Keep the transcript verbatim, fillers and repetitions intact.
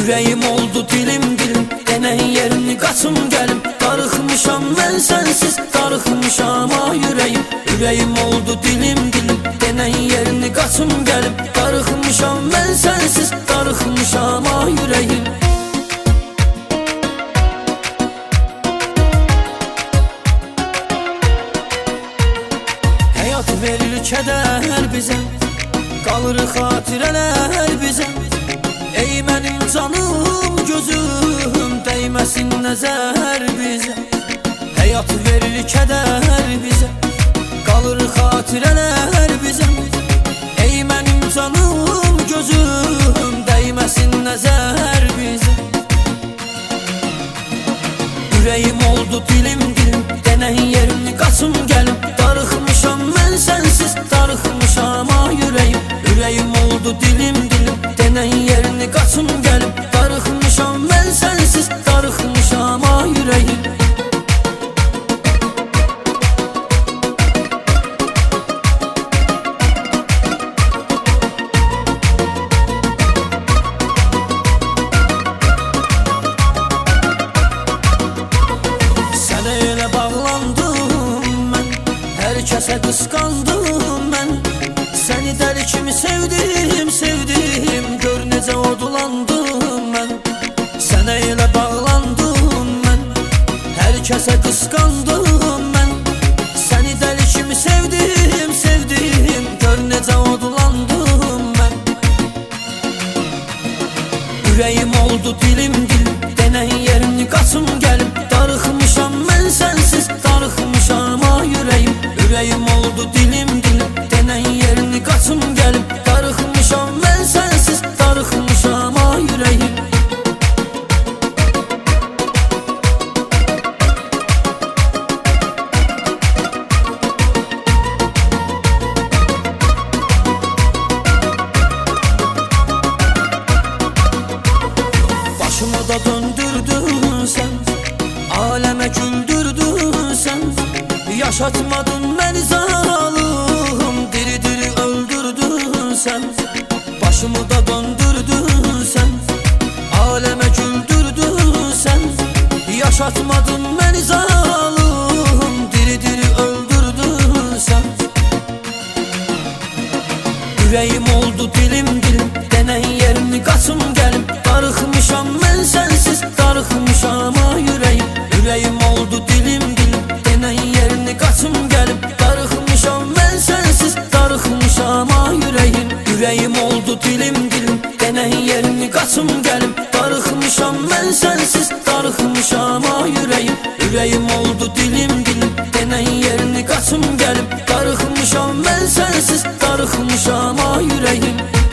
Ürəyim oldu dilim dilim, denən yerini qaçım gəlim. Darıxmışam mən sənsiz, darıxmışam ay ürəyim. Ürəyim oldu dilim dilim, denən yerini qaçım gəlim. Darıxmışam mən sənsiz, darıxmışam ay ürəyim. Həyat verir kədər bizə, qalır xatirələr bizə. Ey mənim canım gözüm, dəyməsin nəzər bizə. Həyat verir kədər bizə, qalır xatirələr bizə. Ey mənim canım gözüm, dəyməsin nəzər bizə. Ürəyim oldu dilim dilim, denən yerini qaçım gəlim. Darıxmışam mən sənsiz, darıxmışam ay ürəyim. Ürəyim oldu dilim dilim, denən yerini qaçım gəlim. Darıxmışam mən sənsiz, darıxmışam ay ürəyim. Sənə elə bağlandım mən, hər kəsə qısqandım mən. Səni dəli kimi sevdim, sevdim, gör necə odulandım mən. Sənə elə bağlandım mən, hər kəsə qısqandım mən. Səni dəli kimi sevdim, sevdim, gör necə odulandım mən. Ürəyim oldu dilim dilim, denən yerini qaçım gəlim. Darıxmışam mən sənsiz, darıxmışam ay ürəyim. Ürəyim oldu dilim dilim, denən yerini qaçım gəlim. Darıxmışam mən sənsiz, darıxmışam ay ürəyim. Başımı da döndürdün sən, aləmə güldürdün sən. Yaşatmadın məni zalım, diri diri öldürdün sən. Başımı da döndürdün sən, aləmə güldürdün sən. Yaşatmadın məni zalım, diri diri öldürdün sən. Ürəyim oldu dilim dilim, denən yerini qaçım gəlim. Darıxmışam mən sənsiz, darıxmışam ay ürəyim. Ürəyim oldu dilim dilim, denən yerini qaçım gəlim. Darıxmışam mən sənsiz, darıxmışam ay ürəyim. Ürəyim oldu dilim dilim, denən yerini qaçım gəlim. Darıxmışam mən sənsiz, darıxmışam ay ürəyim. Ürəyim oldu dilim dilim, denən yerini qaçım gəlim. Darıxmışam mən sənsiz, darıxmışam ay ürəyim.